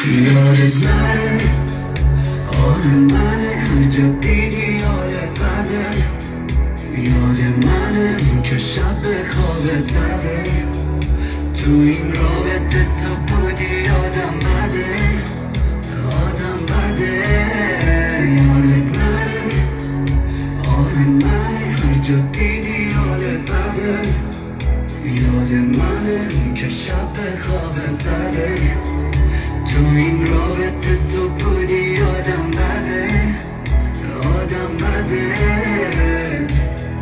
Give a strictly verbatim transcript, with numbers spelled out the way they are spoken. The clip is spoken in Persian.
یادت منه، آه منه، هر جا دیدی یادت بده. یاد منه که شب به خوابت زده. تو این رابطه تو بودی یادم بده، یادم بده. یادت منه، آه منه، هر جا دیدی یادت بده. یاد منه که شب به خوابت زده. تو این رابطه تو بودی یادم بده، یادم بده.